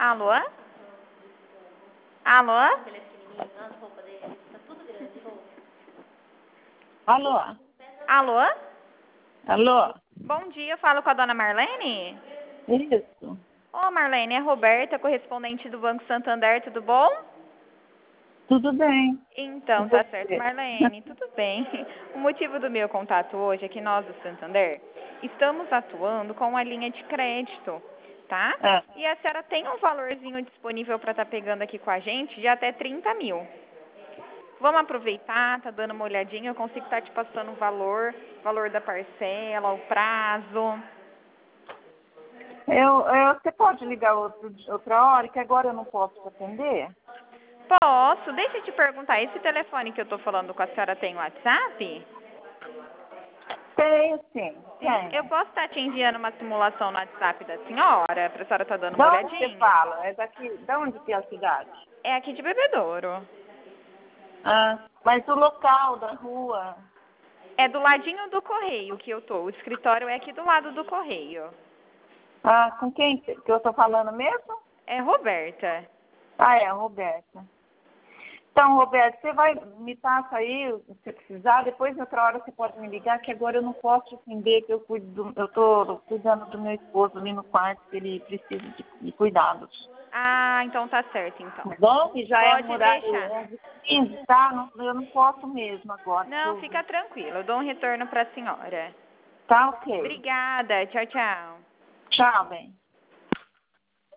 Alô? Alô? Alô? Alô? Alô? Bom dia, eu falo com a dona Marlene? Isso. Ô, Marlene, é Roberta, correspondente do Banco Santander, tudo bom? Tudo bem. E Então, tá certo, você? Marlene, tudo bem. O motivo do meu contato hoje é que nós do Santander estamos atuando com uma linha de crédito, tá? Ah, E a senhora tem um valorzinho disponível para estar pegando aqui com a gente de até 30 mil. Vamos aproveitar, tá dando uma olhadinha, eu consigo estar te passando o valor da parcela, o prazo. você pode ligar outra hora, que agora eu não posso te atender? Posso, deixa eu te perguntar, esse telefone que eu tô falando com a senhora tem WhatsApp? Tenho, sim. Sim, eu Tenho. posso estar te enviando uma simulação no WhatsApp da senhora, pra senhora estar dando uma De onde você olhadinha? fala? É daqui? De onde que é a cidade? É aqui de Bebedouro. Ah, mas o local da rua... É do ladinho do correio que eu tô. O escritório é aqui do lado do correio. Ah, com quem que eu tô falando mesmo? É Roberta. Ah, é, a Roberta. Então, Roberto, você vai me passa aí, se você precisar, depois outra hora você pode me ligar, que agora eu não posso te atender, que eu tô cuidando do meu esposo ali no quarto, que ele precisa de cuidados. Ah, então tá certo, Tá então. bom? E já é um Pode horário deixar. 11h15, tá? Eu não posso mesmo agora. Não, fica tranquilo. Eu dou um retorno pra senhora. Tá ok. Obrigada. Tchau, tchau. Tchau, bem.